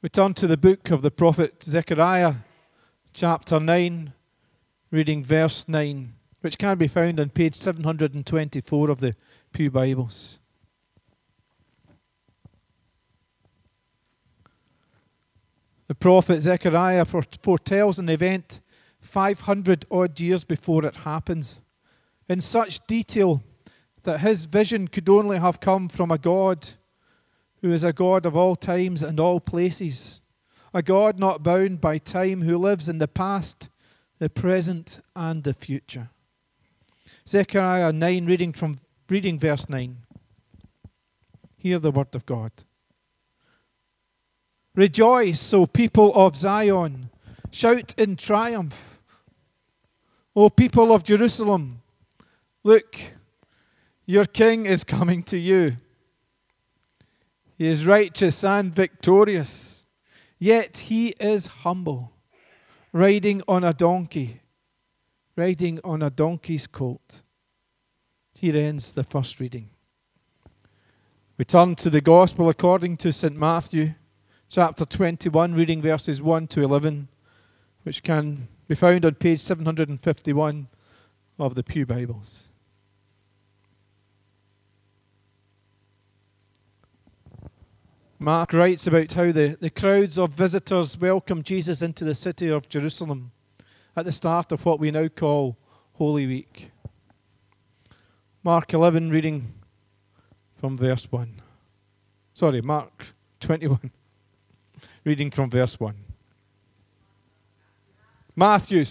We turn to the book of the prophet Zechariah, chapter 9, reading verse 9, which can be found on page 724 of the Pew Bibles. The prophet Zechariah foretells an event 500 odd years before it happens, in such detail that his vision could only have come from a God who is a God of all times and all places, a God not bound by time, who lives in the past, the present, and the future. Zechariah 9, reading verse 9. Hear the word of God. Rejoice, O people of Zion. Shout in triumph. O people of Jerusalem, look, your king is coming to you. He is righteous and victorious, yet he is humble, riding on a donkey's colt. Here ends the first reading. We turn to the Gospel according to St. Matthew, chapter 21, reading verses 1 to 11, which can be found on page 751 of the Pew Bibles. Mark writes about how the crowds of visitors welcomed Jesus into the city of Jerusalem at the start of what we now call Holy Week. Mark 11, reading from verse 1. Mark 21, reading from verse 1. Matthew,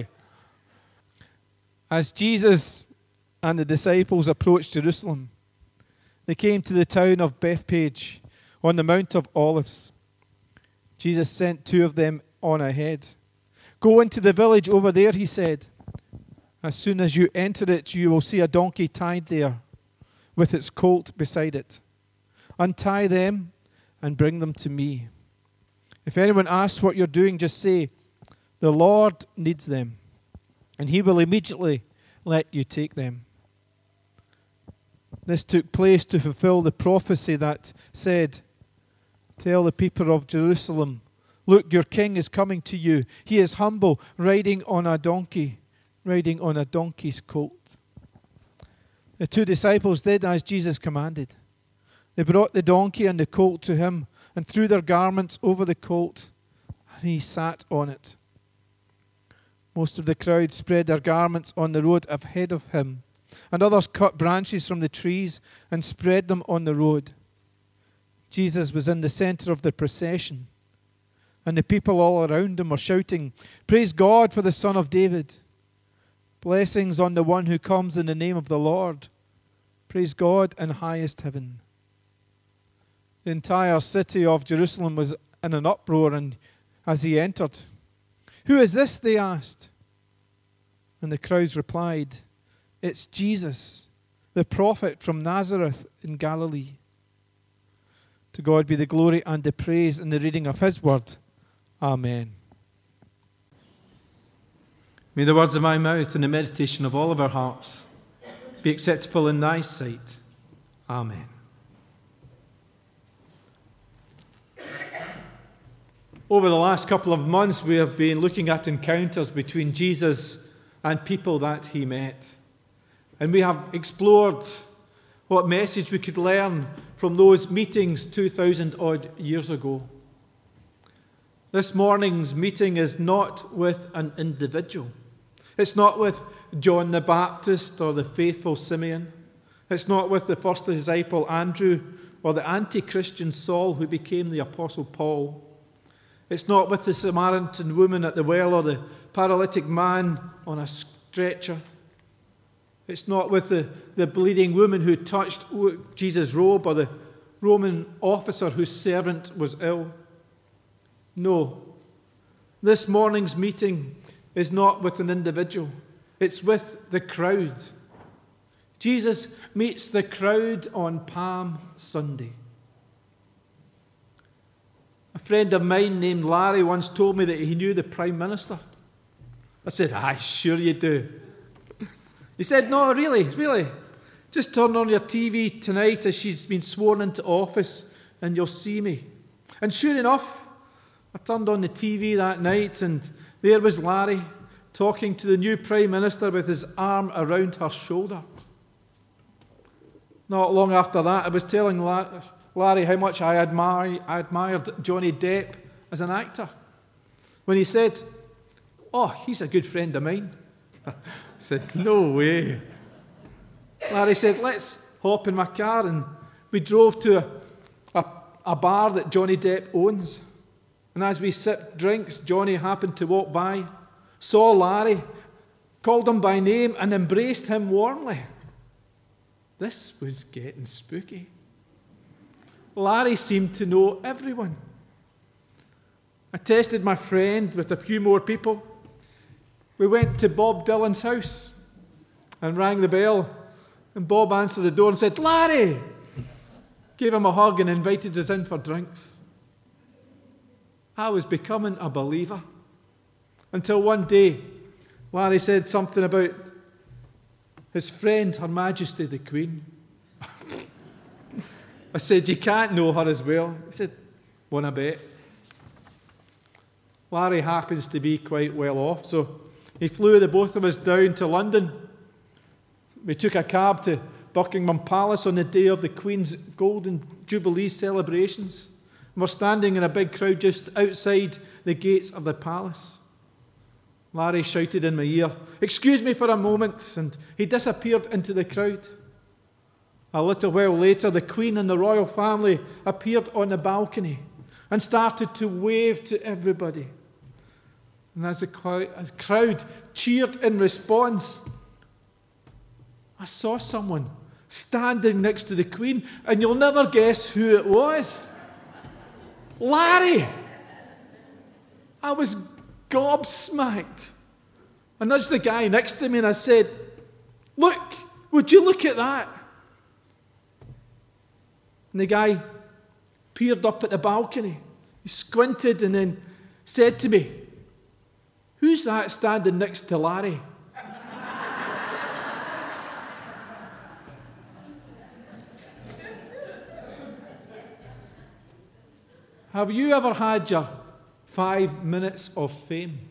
As Jesus and the disciples approached Jerusalem, they came to the town of Bethphage on the Mount of Olives. Jesus sent two of them on ahead. Go into the village over there, he said. As soon as you enter it, you will see a donkey tied there, with its colt beside it. Untie them and bring them to me. If anyone asks what you're doing, just say, the Lord needs them, and he will immediately let you take them. This took place to fulfill the prophecy that said, tell the people of Jerusalem, look, your king is coming to you. He is humble, riding on a donkey's colt. The two disciples did as Jesus commanded. They brought the donkey and the colt to him and threw their garments over the colt, and he sat on it. Most of the crowd spread their garments on the road ahead of him, and others cut branches from the trees and spread them on the road. Jesus was in the center of the procession, and the people all around him were shouting, praise God for the Son of David. Blessings on the one who comes in the name of the Lord. Praise God in highest heaven. The entire city of Jerusalem was in an uproar, and as he entered, who is this? They asked. And the crowds replied, it's Jesus, the prophet from Nazareth in Galilee. To God be the glory and the praise in the reading of his word. Amen. May the words of my mouth and the meditation of all of our hearts be acceptable in thy sight. Amen. Over the last couple of months, we have been looking at encounters between Jesus and people that he met. And we have explored what message we could learn from those meetings 2,000 odd years ago. This morning's meeting is not with an individual. It's not with John the Baptist or the faithful Simeon. It's not with the first disciple Andrew or the anti-Christian Saul who became the Apostle Paul. It's not with the Samaritan woman at the well or the paralytic man on a stretcher. It's not with the bleeding woman who touched Jesus' robe or the Roman officer whose servant was ill. No, this morning's meeting is not with an individual. It's with the crowd. Jesus meets the crowd on Palm Sunday. A friend of mine named Larry once told me that he knew the Prime Minister. I said, aye, sure you do. He said, no, really. Just turn on your TV tonight as she's been sworn into office and you'll see me. And sure enough, I turned on the TV that night, and there was Larry talking to the new Prime Minister with his arm around her shoulder. Not long after that, I was telling Larry how much I admired Johnny Depp as an actor. When he said, "Oh, he's a good friend of mine." I said, "No way." Larry said, "Let's hop in my car," and we drove to a bar that Johnny Depp owns. And as we sipped drinks, Johnny happened to walk by, saw Larry, called him by name, and embraced him warmly. This was getting spooky. Larry seemed to know everyone. I tested my friend with a few more people. We went to Bob Dylan's house and rang the bell, and Bob answered the door and said, "Larry!" Gave him a hug and invited us in for drinks. I was becoming a believer until one day Larry said something about his friend, Her Majesty the Queen. I said, "You can't know her as well." He said, "Wanna bet?" Larry happens to be quite well off, so he flew the both of us down to London. We took a cab to Buckingham Palace on the day of the Queen's Golden Jubilee celebrations. We're standing in a big crowd just outside the gates of the palace. Larry shouted in my ear, "Excuse me for a moment," and he disappeared into the crowd. A little while later, the Queen and the royal family appeared on the balcony and started to wave to everybody. And as the crowd cheered in response, I saw someone standing next to the Queen, and you'll never guess who it was. Larry! I was gobsmacked. I nudged the guy next to me and I said, "Look, would you look at that?" And the guy peered up at the balcony. He squinted and then said to me, "Who's that standing next to Larry?" Have you ever had your 5 minutes of fame?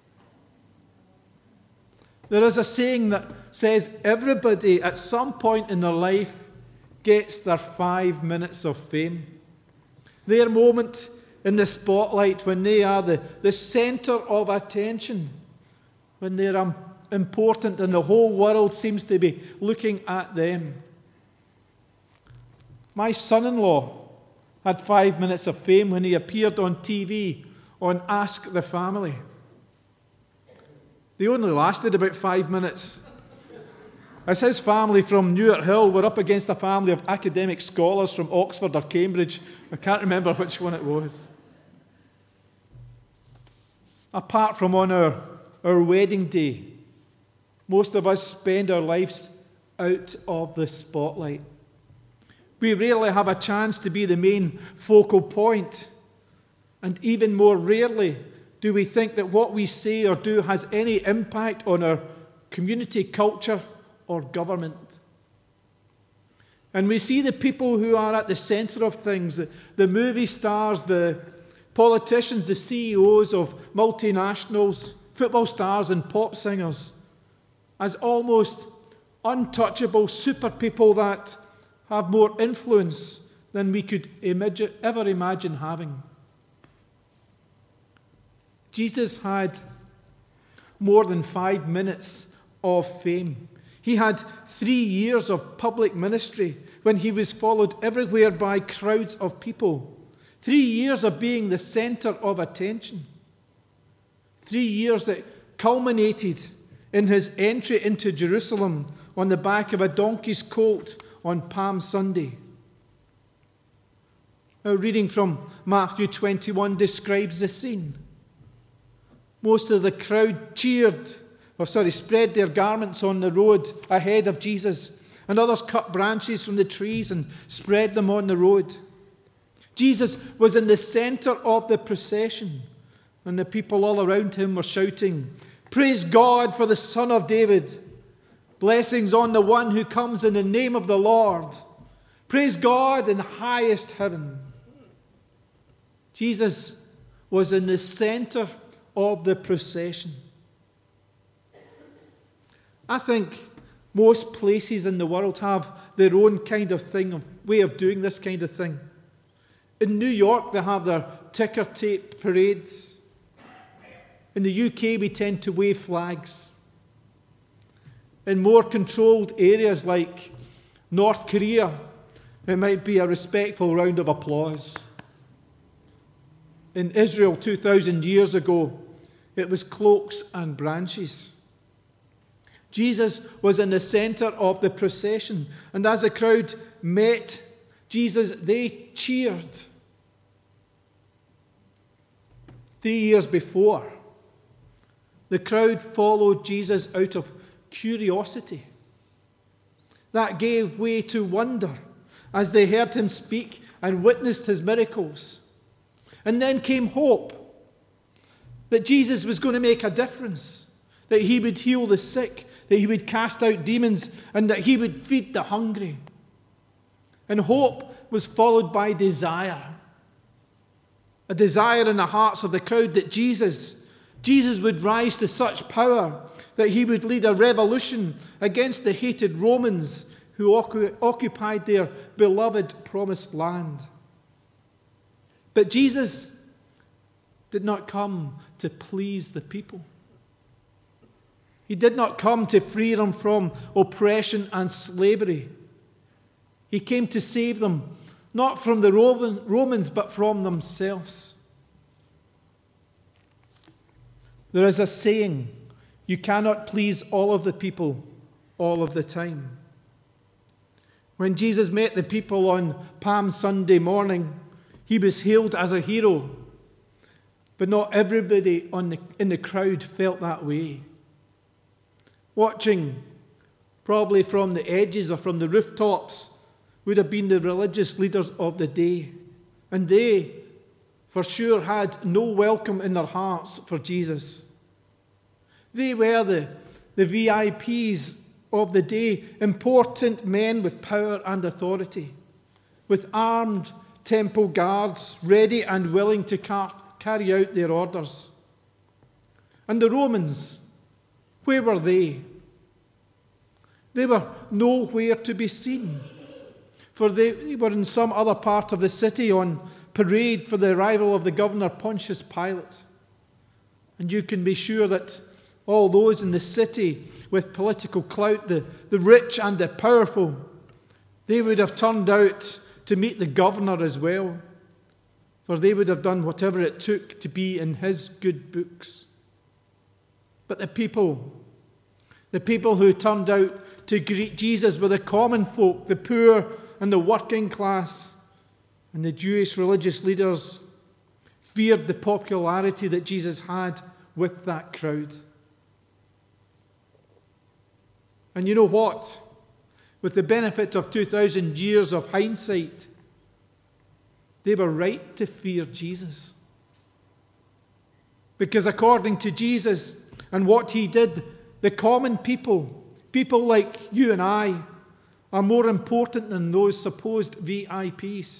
There is a saying that says everybody at some point in their life gets their 5 minutes of fame. Their moment in the spotlight when they are the centre of attention, when they're important and the whole world seems to be looking at them. My son-in-law had 5 minutes of fame when he appeared on TV on Ask the Family. They only lasted about 5 minutes. As his family from Newark Hill were up against a family of academic scholars from Oxford or Cambridge. I can't remember which one it was. Apart from on our wedding day, most of us spend our lives out of the spotlight. We rarely have a chance to be the main focal point. And even more rarely do we think that what we say or do has any impact on our community, culture, or government. And we see the people who are at the centre of things, the movie stars, the politicians, the CEOs of multinationals, football stars and pop singers, as almost untouchable super people that have more influence than we could ever imagine having. Jesus had more than 5 minutes of fame. He had 3 years of public ministry when he was followed everywhere by crowds of people. 3 years of being the centre of attention. 3 years that culminated in his entry into Jerusalem on the back of a donkey's colt on Palm Sunday. Our reading from Matthew 21 describes the scene. Most of the crowd spread their garments on the road ahead of Jesus, and others cut branches from the trees and spread them on the road. Jesus was in the center of the procession, and the people all around him were shouting, "Praise God for the Son of David! Blessings on the one who comes in the name of the Lord! Praise God in the highest heaven!" Jesus was in the center of the procession. I think most places in the world have their own kind of way of doing this kind of thing. In New York, they have their ticker tape parades. In the UK, we tend to wave flags. In more controlled areas like North Korea, it might be a respectful round of applause. In Israel 2,000 years ago, it was cloaks and branches. Jesus was in the center of the procession, and as the crowd met Jesus, they cheered. 3 years before, the crowd followed Jesus out of curiosity. That gave way to wonder as they heard him speak and witnessed his miracles. And then came hope that Jesus was going to make a difference, that he would heal the sick, that he would cast out demons, and that he would feed the hungry. And hope was followed by desire. A desire in the hearts of the crowd that Jesus would rise to such power that he would lead a revolution against the hated Romans who occupied their beloved promised land. But Jesus did not come to please the people. He did not come to free them from oppression and slavery. He came to save them, not from the Romans, but from themselves. There is a saying, you cannot please all of the people all of the time. When Jesus met the people on Palm Sunday morning, he was hailed as a hero. But not everybody in the crowd felt that way. Watching, probably from the edges or from the rooftops, would have been the religious leaders of the day. And they, for sure, had no welcome in their hearts for Jesus. They were the VIPs of the day, important men with power and authority, with armed temple guards ready and willing to carry out their orders. And the Romans, where were they? They were nowhere to be seen, for they were in some other part of the city on parade for the arrival of the governor Pontius Pilate. And you can be sure that all those in the city with political clout, the rich and the powerful, they would have turned out to meet the governor as well, for they would have done whatever it took to be in his good books. But the people who turned out to greet Jesus were the common folk, the poor and the working class, and the Jewish religious leaders feared the popularity that Jesus had with that crowd. And you know what? With the benefit of 2,000 years of hindsight, they were right to fear Jesus. Because according to Jesus and what he did, the common people like you and I, are more important than those supposed VIPs.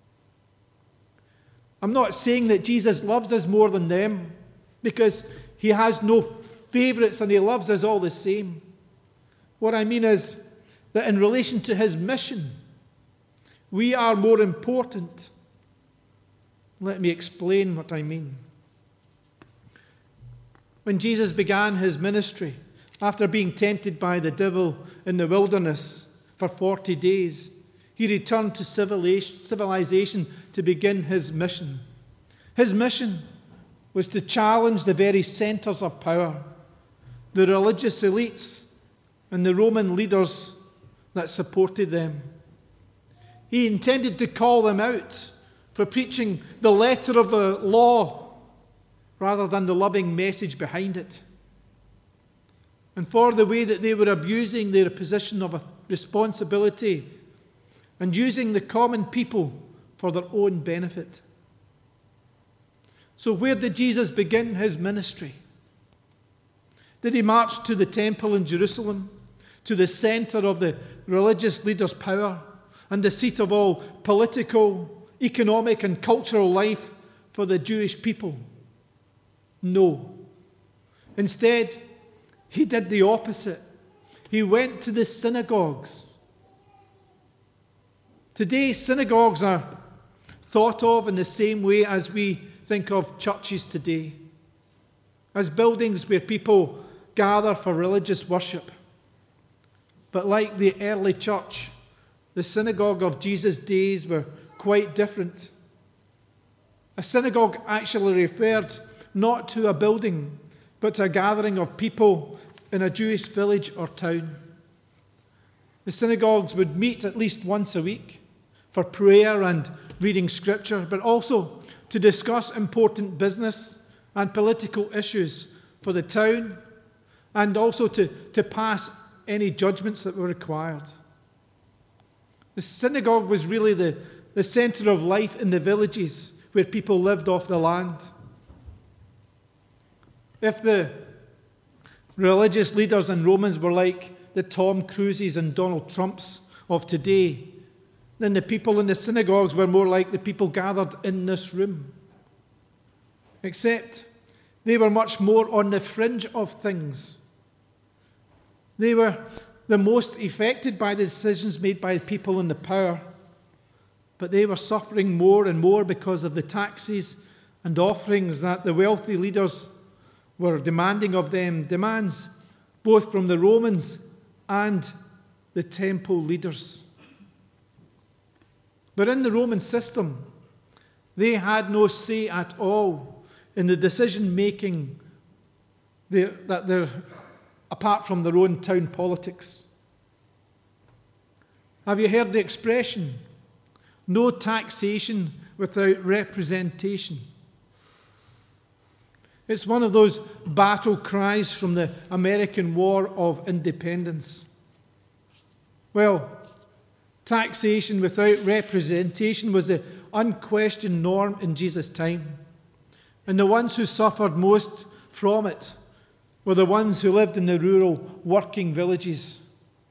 I'm not saying that Jesus loves us more than them, because he has no favorites and he loves us all the same. What I mean is that in relation to his mission, we are more important. Let me explain what I mean. When Jesus began his ministry, after being tempted by the devil in the wilderness for 40 days, he returned to civilization to begin his mission. His mission was to challenge the very centers of power, the religious elites and the Roman leaders that supported them. He intended to call them out for preaching the letter of the law rather than the loving message behind it, and for the way that they were abusing their position of responsibility and using the common people for their own benefit. So where did Jesus begin his ministry? Did he march to the temple in Jerusalem, to the center of the religious leaders' power and the seat of all political, economic, and cultural life for the Jewish people? No. Instead, he did the opposite. He went to the synagogues. Today, synagogues are thought of in the same way as we think of churches today, as buildings where people gather for religious worship. But like the early church, the synagogue of Jesus' days were quite different. A synagogue actually referred not to a building, but to a gathering of people in a Jewish village or town. The synagogues would meet at least once a week for prayer and reading scripture, but also to discuss important business and political issues for the town, and also to pass any judgments that were required. The synagogue was really the centre of life in the villages where people lived off the land. If the religious leaders in Romans were like the Tom Cruises and Donald Trumps of today, then the people in the synagogues were more like the people gathered in this room. Except they were much more on the fringe of things. They were the most affected by the decisions made by people in the power, but they were suffering more and more because of the taxes and offerings that the wealthy leaders were demanding of them, demands both from the Romans and the temple leaders. But in the Roman system, they had no say at all in the decision-making apart from their own town politics. Have you heard the expression, no taxation without representation? It's one of those battle cries from the American War of Independence. Well, taxation without representation was the unquestioned norm in Jesus' time. And the ones who suffered most from it were the ones who lived in the rural working villages.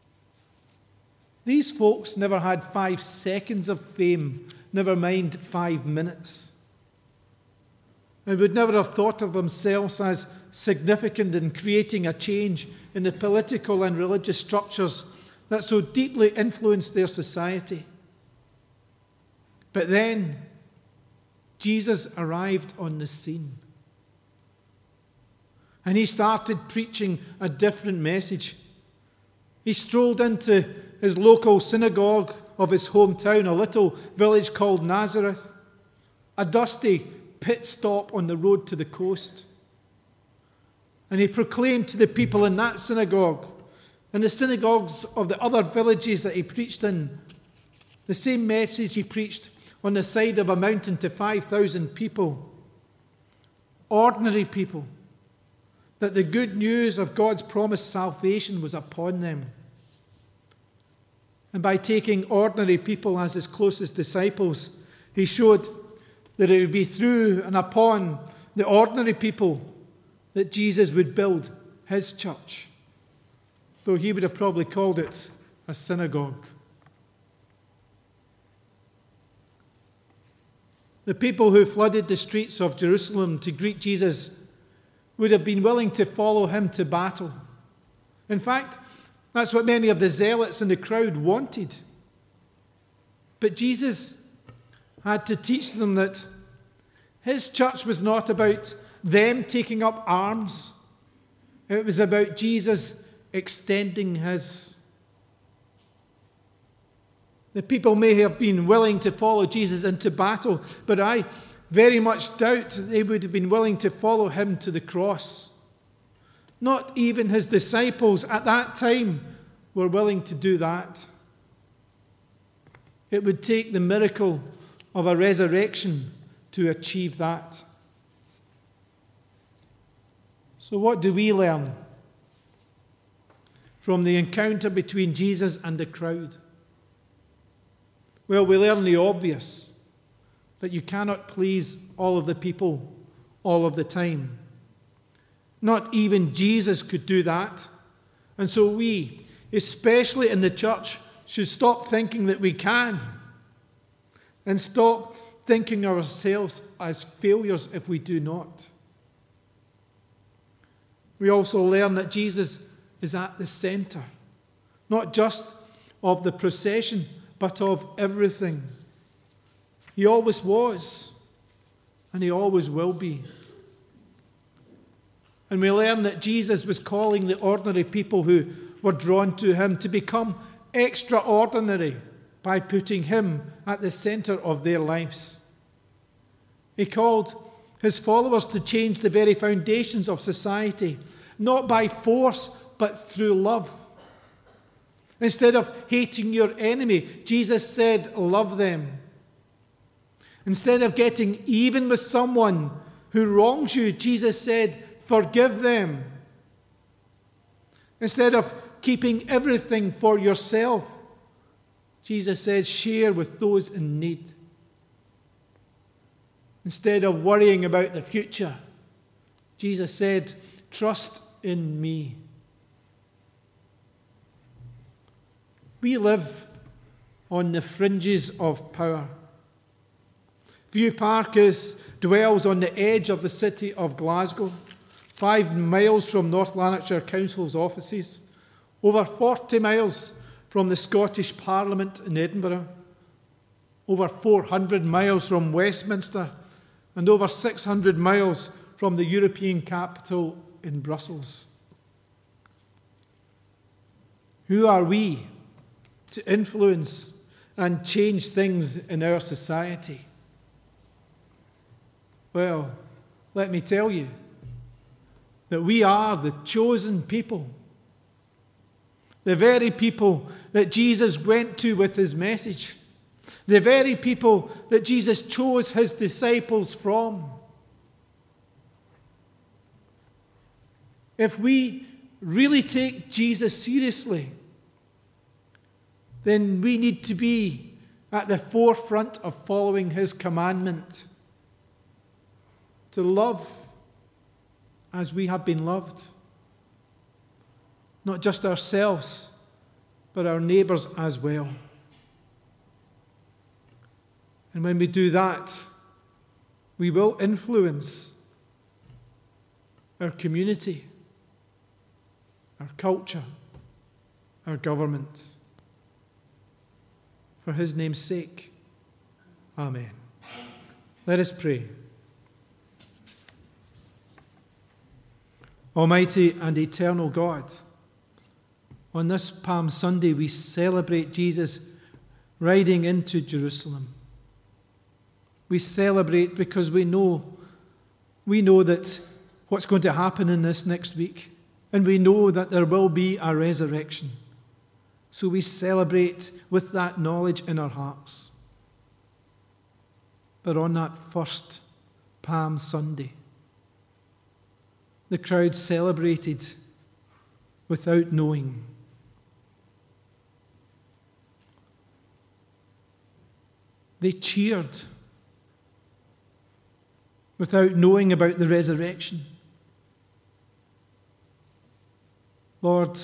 These folks never had 5 seconds of fame, never mind 5 minutes. And would never have thought of themselves as significant in creating a change in the political and religious structures that so deeply influenced their society. But then, Jesus arrived on the scene. And he started preaching a different message. He strolled into his local synagogue of his hometown, a little village called Nazareth, a dusty pit stop on the road to the coast. And he proclaimed to the people in that synagogue and the synagogues of the other villages that he preached in the same message he preached on the side of a mountain to 5,000 people, ordinary people, that the good news of God's promised salvation was upon them. And by taking ordinary people as his closest disciples, he showed that it would be through and upon the ordinary people that Jesus would build his church, though he would have probably called it a synagogue. The people who flooded the streets of Jerusalem to greet Jesus would have been willing to follow him to battle. In fact, that's what many of the zealots in the crowd wanted. But Jesus had to teach them that his church was not about them taking up arms. It was about Jesus extending his. The people may have been willing to follow Jesus into battle, but I very much doubt they would have been willing to follow him to the cross. Not even his disciples at that time were willing to do that. It would take the miracle of a resurrection to achieve that. So what do we learn from the encounter between Jesus and the crowd? Well, we learn the obvious, that you cannot please all of the people all of the time. Not even Jesus could do that. And so we, especially in the church, should stop thinking that we can, and stop thinking ourselves as failures if we do not. We also learn that Jesus is at the center, not just of the procession, but of everything. He always was, and he always will be. And we learn that Jesus was calling the ordinary people who were drawn to him to become extraordinary by putting him at the center of their lives. He called his followers to change the very foundations of society, not by force, but through love. Instead of hating your enemy, Jesus said, love them. Instead of getting even with someone who wrongs you, Jesus said, forgive them. Instead of keeping everything for yourself, Jesus said, share with those in need. Instead of worrying about the future, Jesus said, trust in me. We live on the fringes of power. View Park dwells on the edge of the city of Glasgow, 5 miles from North Lanarkshire Council's offices, over 40 miles from the Scottish Parliament in Edinburgh, over 400 miles from Westminster, and over 600 miles from the European capital in Brussels. Who are we to influence and change things in our society? Well, let me tell you that we are the chosen people, the very people that Jesus went to with his message, the very people that Jesus chose his disciples from. If we really take Jesus seriously, then we need to be at the forefront of following his commandment to love as we have been loved. Not just ourselves, but our neighbours as well. And when we do that, we will influence our community, our culture, our government. For his name's sake. Amen. Let us pray. Almighty and eternal God, on this Palm Sunday we celebrate Jesus riding into Jerusalem. We celebrate because we know that what's going to happen in this next week, and we know that there will be a resurrection. So we celebrate with that knowledge in our hearts. But on that first Palm Sunday, the crowd celebrated without knowing. They cheered without knowing about the resurrection. Lord,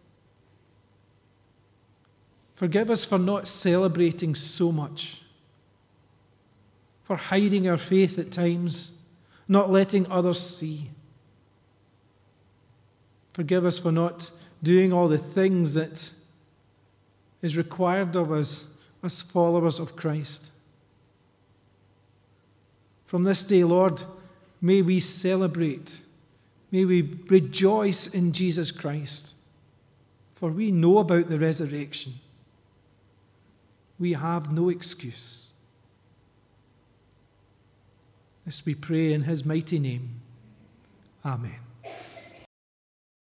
forgive us for not celebrating so much, for hiding our faith at times, not letting others see. Forgive us for not doing all the things that is required of us as followers of Christ. From this day, Lord, may we celebrate, may we rejoice in Jesus Christ, for we know about the resurrection. We have no excuse. This we pray in his mighty name. Amen.